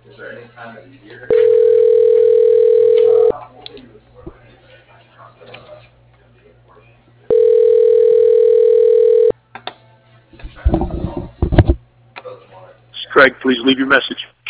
Is there any time of the year? Craig, please leave your message.